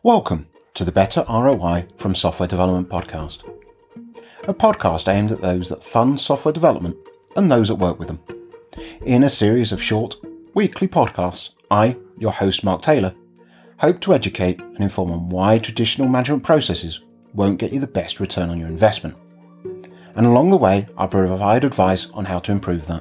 Welcome to the Better ROI from Software Development podcast, a podcast aimed at those that fund software development and those that work with them. In a series of short, weekly podcasts, I, your host Mark Taylor, hope to educate and inform on why traditional management processes won't get you the best return on your investment. And along the way, I provide advice on how to improve that.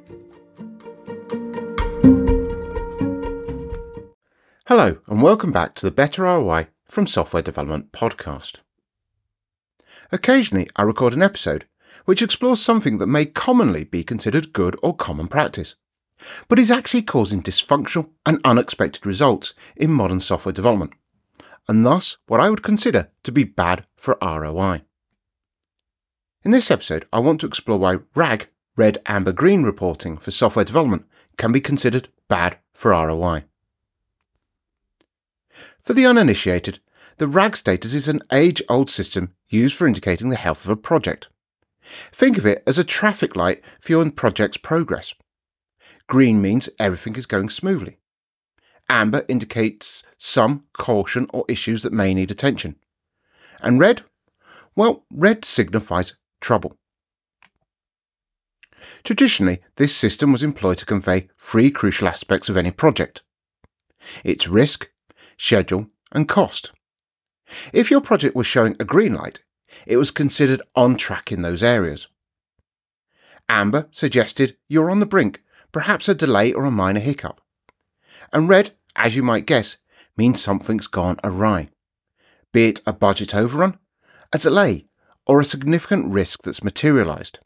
Hello and welcome back to the Better ROI from Software Development podcast. Occasionally I record an episode which explores something that may commonly be considered good or common practice, but is actually causing dysfunctional and unexpected results in modern software development, and thus what I would consider to be bad for ROI. In this episode I want to explore why RAG, red, amber, green reporting for software development can be considered bad for ROI. For the uninitiated, the RAG status is an age-old system used for indicating the health of a project. Think of it as a traffic light for your project's progress. Green means everything is going smoothly. Amber indicates some caution or issues that may need attention. And red? Well, red signifies trouble. Traditionally, this system was employed to convey three crucial aspects of any project: its risk, schedule and cost. If your project was showing a green light, it was considered on track in those areas. Amber suggested you're on the brink, perhaps a delay or a minor hiccup. And red, as you might guess, means something's gone awry, be it a budget overrun, a delay, or a significant risk that's materialised.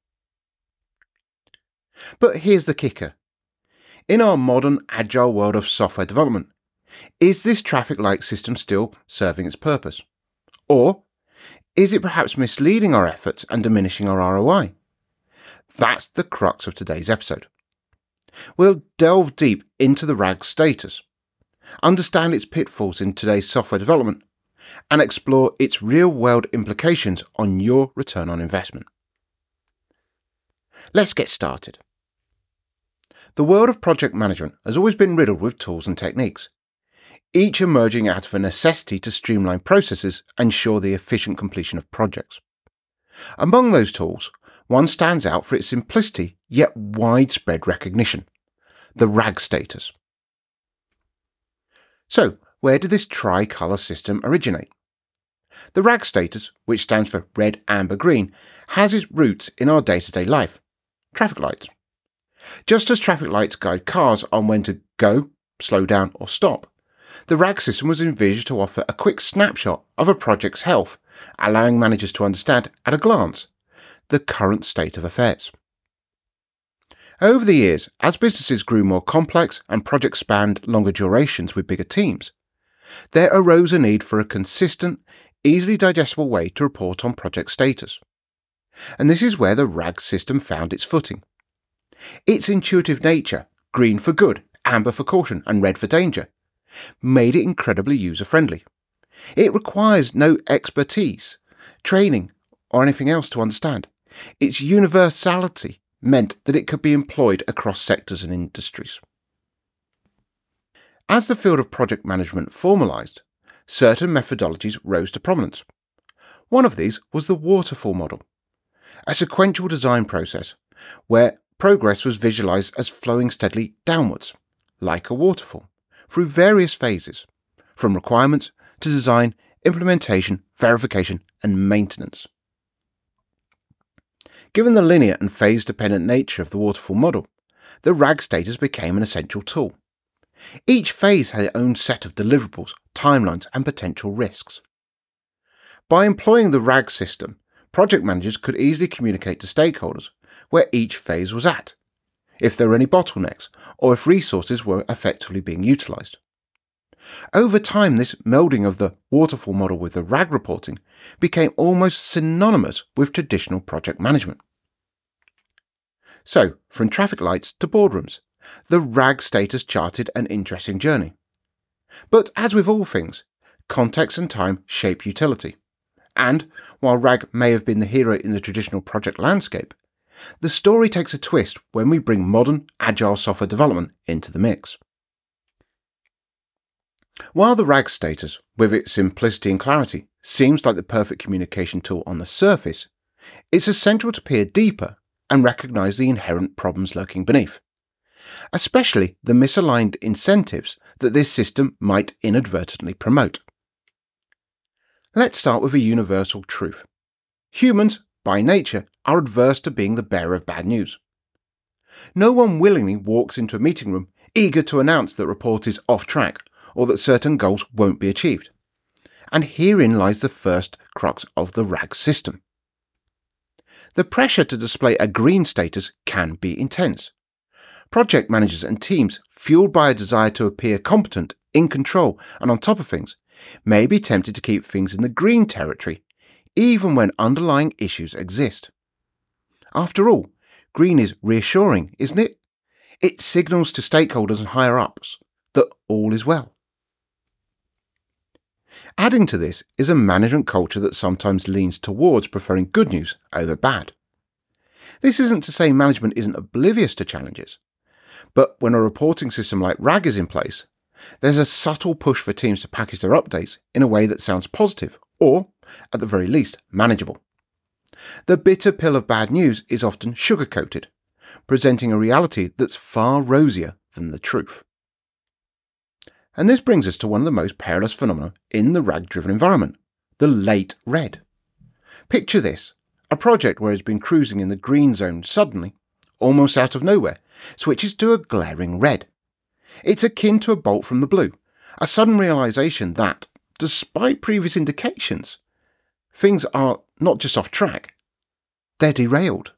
But here's the kicker. In our modern agile world of software development, is this traffic light system still serving its purpose? Or is it perhaps misleading our efforts and diminishing our ROI? That's the crux of today's episode. We'll delve deep into the RAG status, understand its pitfalls in today's software development, and explore its real-world implications on your return on investment. Let's get started. The world of project management has always been riddled with tools and techniques, each emerging out of a necessity to streamline processes and ensure the efficient completion of projects. Among those tools, one stands out for its simplicity yet widespread recognition: the RAG status. So, where did this tricolour system originate? The RAG status, which stands for red, amber, green, has its roots in our day-to-day life: traffic lights. Just as traffic lights guide cars on when to go, slow down or stop, the RAG system was envisioned to offer a quick snapshot of a project's health, allowing managers to understand, at a glance, the current state of affairs. Over the years, as businesses grew more complex and projects spanned longer durations with bigger teams, there arose a need for a consistent, easily digestible way to report on project status. And this is where the RAG system found its footing. Its intuitive nature, green for good, amber for caution, and red for danger, made it incredibly user-friendly. It requires no expertise, training, or anything else to understand. Its universality meant that it could be employed across sectors and industries. As the field of project management formalised, certain methodologies rose to prominence. One of these was the waterfall model, a sequential design process where progress was visualised as flowing steadily downwards, like a waterfall, through various phases, from requirements to design, implementation, verification, and maintenance. Given the linear and phase-dependent nature of the waterfall model, the RAG status became an essential tool. Each phase had its own set of deliverables, timelines, and potential risks. By employing the RAG system, project managers could easily communicate to stakeholders where each phase was at, if there were any bottlenecks, or if resources were effectively being utilised. Over time, this melding of the waterfall model with the RAG reporting became almost synonymous with traditional project management. So, from traffic lights to boardrooms, the RAG status charted an interesting journey. But as with all things, context and time shape utility. And, while RAG may have been the hero in the traditional project landscape, the story takes a twist when we bring modern, agile software development into the mix. While the RAG status, with its simplicity and clarity, seems like the perfect communication tool on the surface, it's essential to peer deeper and recognise the inherent problems lurking beneath, especially the misaligned incentives that this system might inadvertently promote. Let's start with a universal truth. Humans, by nature, are adverse to being the bearer of bad news. No one willingly walks into a meeting room eager to announce that a report is off track or that certain goals won't be achieved. And herein lies the first crux of the RAG system. The pressure to display a green status can be intense. Project managers and teams, fueled by a desire to appear competent, in control and on top of things, may be tempted to keep things in the green territory, even when underlying issues exist. After all, green is reassuring, isn't it? It signals to stakeholders and higher-ups that all is well. Adding to this is a management culture that sometimes leans towards preferring good news over bad. This isn't to say management isn't oblivious to challenges, but when a reporting system like RAG is in place, there's a subtle push for teams to package their updates in a way that sounds positive or, at the very least, manageable. The bitter pill of bad news is often sugar-coated, presenting a reality that's far rosier than the truth. And this brings us to one of the most perilous phenomena in the RAG-driven environment, the late red. Picture this, a project where it's been cruising in the green zone suddenly, almost out of nowhere, switches to a glaring red. It's akin to a bolt from the blue, a sudden realisation that, despite previous indications, things are not just off track, they're derailed.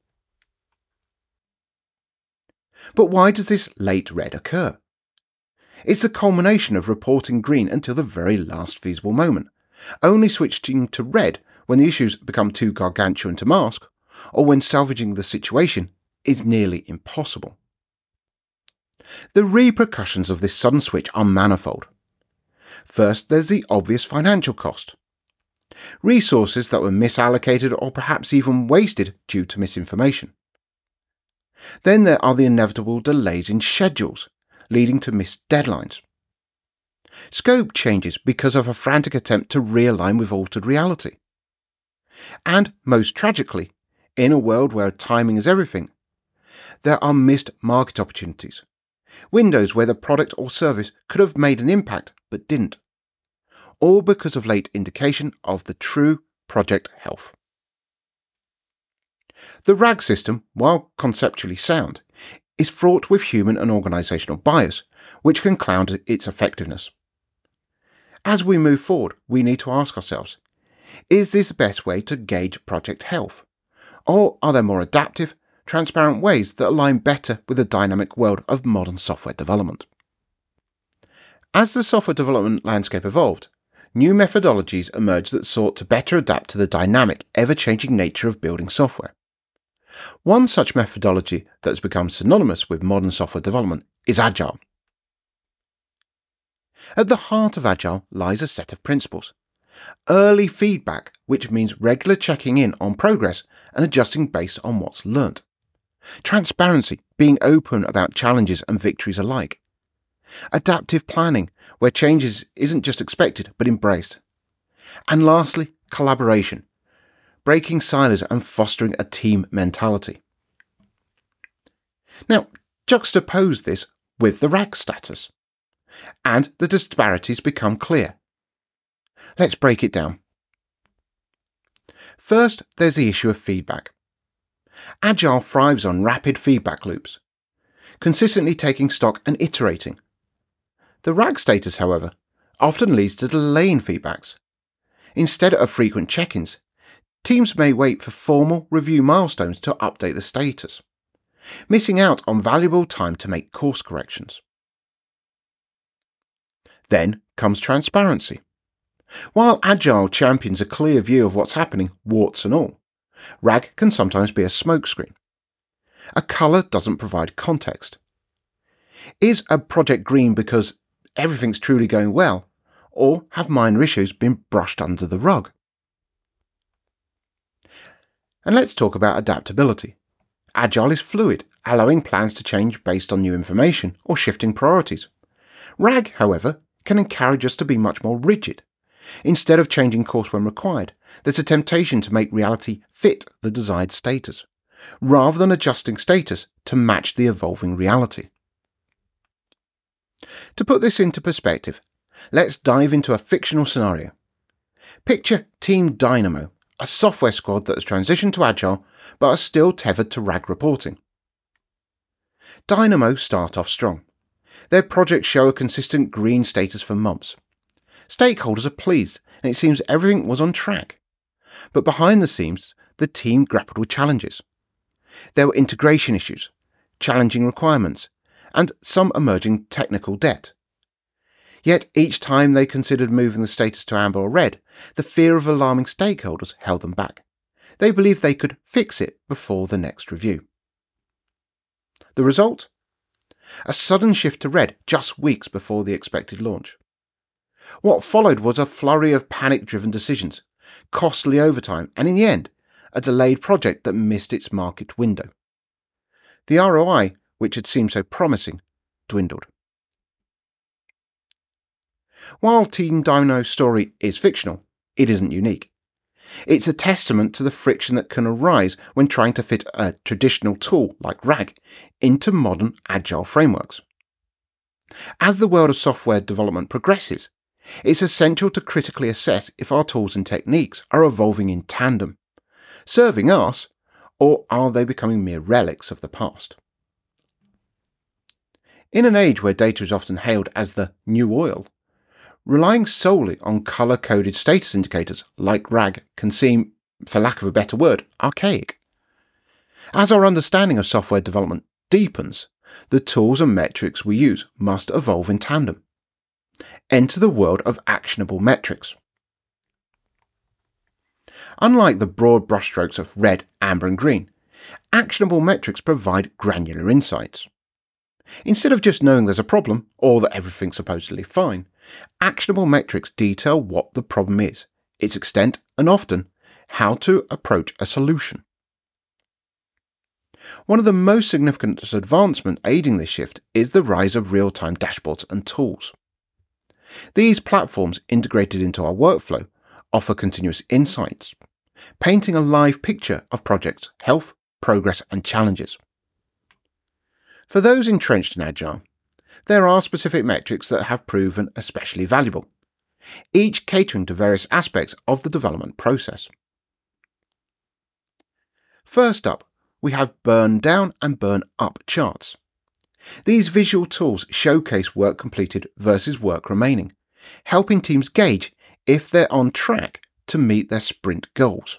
But why does this late red occur? It's the culmination of reporting green until the very last feasible moment, only switching to red when the issues become too gargantuan to mask, or when salvaging the situation is nearly impossible. The repercussions of this sudden switch are manifold. First, there's the obvious financial cost. Resources that were misallocated or perhaps even wasted due to misinformation. Then there are the inevitable delays in schedules, leading to missed deadlines. Scope changes because of a frantic attempt to realign with altered reality. And, most tragically, in a world where timing is everything, there are missed market opportunities, windows where the product or service could have made an impact but didn't, all because of late indication of the true project health. The RAG system, while conceptually sound, is fraught with human and organisational bias, which can cloud its effectiveness. As we move forward, we need to ask ourselves, is this the best way to gauge project health? Or are there more adaptive, transparent ways that align better with the dynamic world of modern software development? As the software development landscape evolved, new methodologies emerged that sought to better adapt to the dynamic, ever-changing nature of building software. One such methodology that has become synonymous with modern software development is Agile. At the heart of Agile lies a set of principles. Early feedback, which means regular checking in on progress and adjusting based on what's learnt. Transparency, being open about challenges and victories alike. Adaptive planning, where changes isn't just expected but embraced. And lastly, collaboration, breaking silos and fostering a team mentality. Now, juxtapose this with the RAG status, and the disparities become clear. Let's break it down. First, there's the issue of feedback. Agile thrives on rapid feedback loops, consistently taking stock and iterating. The RAG status, however, often leads to delay in feedbacks. Instead of frequent check-ins, teams may wait for formal review milestones to update the status, missing out on valuable time to make course corrections. Then comes transparency. While Agile champions a clear view of what's happening, warts and all, RAG can sometimes be a smokescreen. A colour doesn't provide context. Is a project green because everything's truly going well, or have minor issues been brushed under the rug? And let's talk about adaptability. Agile is fluid, allowing plans to change based on new information or shifting priorities. RAG, however, can encourage us to be much more rigid. Instead of changing course when required, there's a temptation to make reality fit the desired status, rather than adjusting status to match the evolving reality. To put this into perspective, let's dive into a fictional scenario. Picture Team Dynamo, a software squad that has transitioned to Agile but are still tethered to RAG reporting. Dynamo start off strong. Their projects show a consistent green status for months. Stakeholders are pleased and it seems everything was on track. But behind the scenes, the team grappled with challenges. There were integration issues, challenging requirements, and some emerging technical debt. Yet each time they considered moving the status to amber or red, the fear of alarming stakeholders held them back. They believed they could fix it before the next review. The result? A sudden shift to red just weeks before the expected launch. What followed was a flurry of panic-driven decisions, costly overtime, and in the end, a delayed project that missed its market window. The ROI, which had seemed so promising, dwindled. While Team Dynano's story is fictional, it isn't unique. It's a testament to the friction that can arise when trying to fit a traditional tool like RAG into modern agile frameworks. As the world of software development progresses, it's essential to critically assess if our tools and techniques are evolving in tandem, serving us, or are they becoming mere relics of the past? In an age where data is often hailed as the new oil, relying solely on colour-coded status indicators like RAG can seem, for lack of a better word, archaic. As our understanding of software development deepens, the tools and metrics we use must evolve in tandem. Enter the world of actionable metrics. Unlike the broad brushstrokes of red, amber and green, actionable metrics provide granular insights. Instead of just knowing there's a problem, or that everything's supposedly fine, actionable metrics detail what the problem is, its extent, and often, how to approach a solution. One of the most significant advancements aiding this shift is the rise of real-time dashboards and tools. These platforms, integrated into our workflow, offer continuous insights, painting a live picture of project health, progress, and challenges. For those entrenched in Agile, there are specific metrics that have proven especially valuable, each catering to various aspects of the development process. First up, we have burn down and burn up charts. These visual tools showcase work completed versus work remaining, helping teams gauge if they're on track to meet their sprint goals.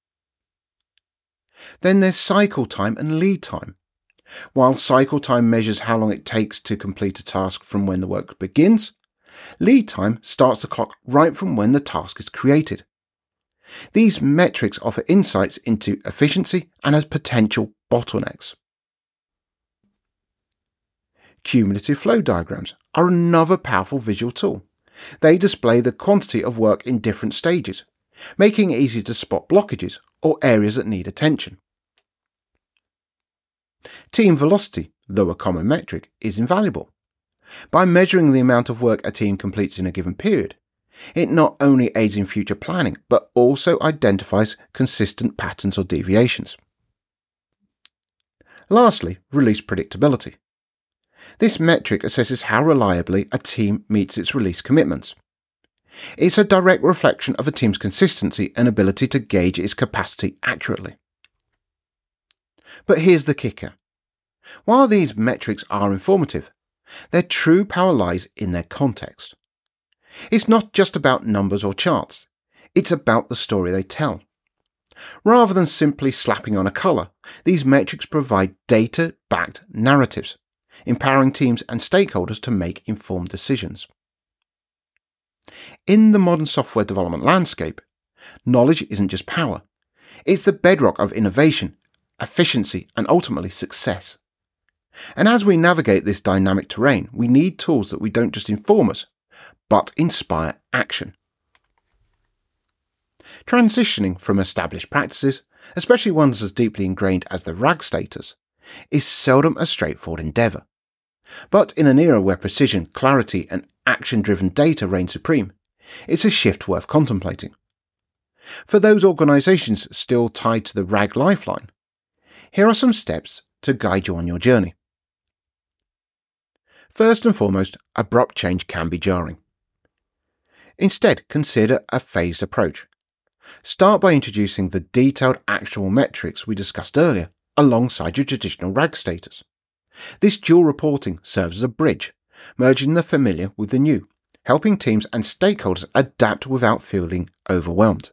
Then there's cycle time and lead time. While cycle time measures how long it takes to complete a task from when the work begins, lead time starts the clock right from when the task is created. These metrics offer insights into efficiency and as potential bottlenecks. Cumulative flow diagrams are another powerful visual tool. They display the quantity of work in different stages, making it easy to spot blockages or areas that need attention. Team velocity, though a common metric, is invaluable. By measuring the amount of work a team completes in a given period, it not only aids in future planning, but also identifies consistent patterns or deviations. Lastly, release predictability. This metric assesses how reliably a team meets its release commitments. It's a direct reflection of a team's consistency and ability to gauge its capacity accurately. But here's the kicker. While these metrics are informative, their true power lies in their context. It's not just about numbers or charts, it's about the story they tell. Rather than simply slapping on a colour, these metrics provide data-backed narratives, empowering teams and stakeholders to make informed decisions. In the modern software development landscape, knowledge isn't just power, it's the bedrock of innovation, efficiency, and ultimately success. And as we navigate this dynamic terrain, we need tools that we don't just inform us, but inspire action. Transitioning from established practices, especially ones as deeply ingrained as the RAG status, is seldom a straightforward endeavour. But in an era where precision, clarity and action-driven data reign supreme, it's a shift worth contemplating. For those organisations still tied to the RAG lifeline, here are some steps to guide you on your journey. First and foremost, abrupt change can be jarring. Instead, consider a phased approach. Start by introducing the detailed actionable metrics we discussed earlier alongside your traditional RAG status. This dual reporting serves as a bridge, merging the familiar with the new, helping teams and stakeholders adapt without feeling overwhelmed.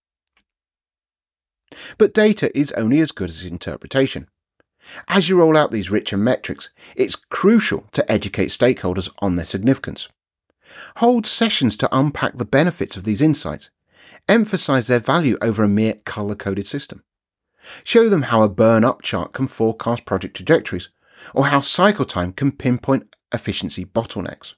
But data is only as good as its interpretation. As you roll out these richer metrics, it's crucial to educate stakeholders on their significance. Hold sessions to unpack the benefits of these insights. Emphasize their value over a mere colour-coded system. Show them how a burn-up chart can forecast project trajectories, or how cycle time can pinpoint efficiency bottlenecks.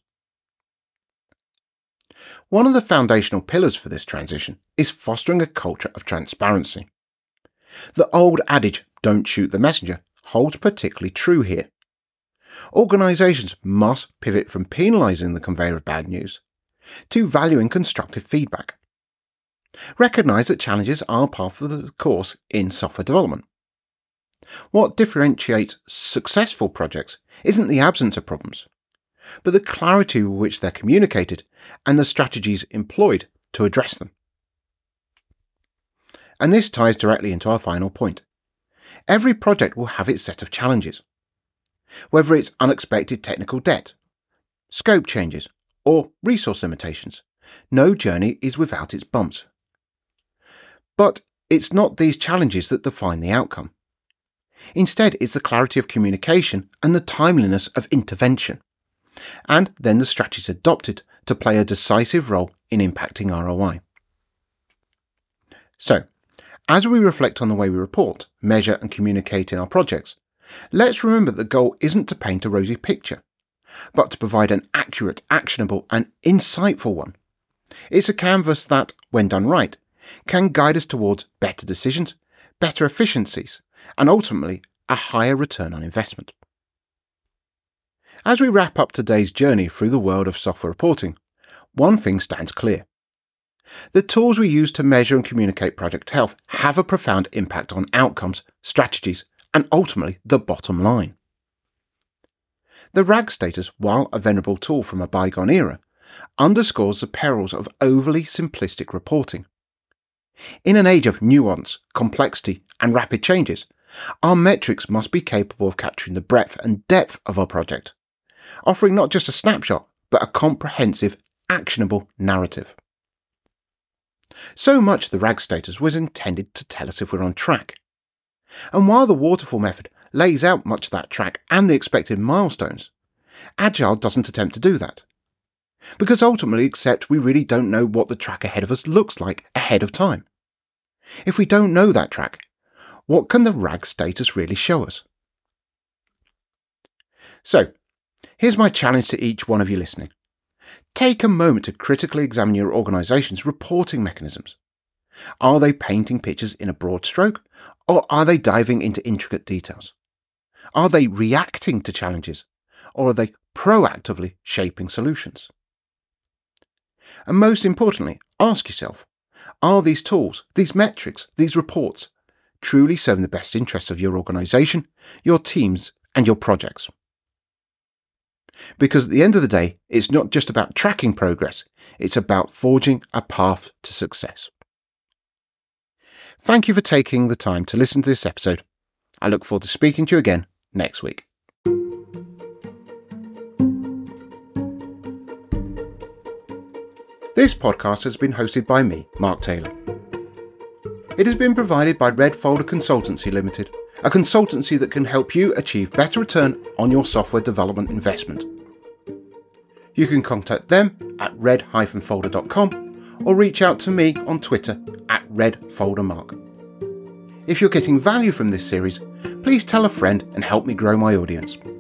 One of the foundational pillars for this transition is fostering a culture of transparency. The old adage, "don't shoot the messenger," holds particularly true here. Organisations must pivot from penalising the conveyor of bad news to valuing constructive feedback. Recognise that challenges are part of the course in software development. What differentiates successful projects isn't the absence of problems, but the clarity with which they're communicated and the strategies employed to address them. And this ties directly into our final point. Every project will have its set of challenges. Whether it's unexpected technical debt, scope changes, or resource limitations, no journey is without its bumps. But it's not these challenges that define the outcome. Instead, it's the clarity of communication and the timeliness of intervention, and then the strategies adopted to play a decisive role in impacting ROI. So, as we reflect on the way we report, measure and communicate in our projects, let's remember that the goal isn't to paint a rosy picture, but to provide an accurate, actionable and insightful one. It's a canvas that, when done right, can guide us towards better decisions, better efficiencies, and ultimately a higher return on investment. As we wrap up today's journey through the world of software reporting, one thing stands clear. The tools we use to measure and communicate project health have a profound impact on outcomes, strategies, and ultimately the bottom line. The RAG status, while a venerable tool from a bygone era, underscores the perils of overly simplistic reporting. In an age of nuance, complexity, and rapid changes, our metrics must be capable of capturing the breadth and depth of our project, offering not just a snapshot, but a comprehensive, actionable narrative. So much of the RAG status was intended to tell us if we're on track. And while the waterfall method lays out much of that track and the expected milestones, Agile doesn't attempt to do that. Because ultimately, except we really don't know what the track ahead of us looks like ahead of time. If we don't know that track, what can the RAG status really show us? So, here's my challenge to each one of you listening. Take a moment to critically examine your organisation's reporting mechanisms. Are they painting pictures in a broad stroke, or are they diving into intricate details? Are they reacting to challenges, or are they proactively shaping solutions? And most importantly, ask yourself, are these tools, these metrics, these reports truly serving the best interests of your organisation, your teams, and your projects? Because at the end of the day, it's not just about tracking progress, it's about forging a path to success. Thank you for taking the time to listen to this episode. I look forward to speaking to you again next week. This podcast has been hosted by me, Mark Taylor. It has been provided by Red Folder Consultancy Limited, a consultancy that can help you achieve better return on your software development investment. You can contact them at red-folder.com or reach out to me on Twitter at redfoldermark. If you're getting value from this series, please tell a friend and help me grow my audience.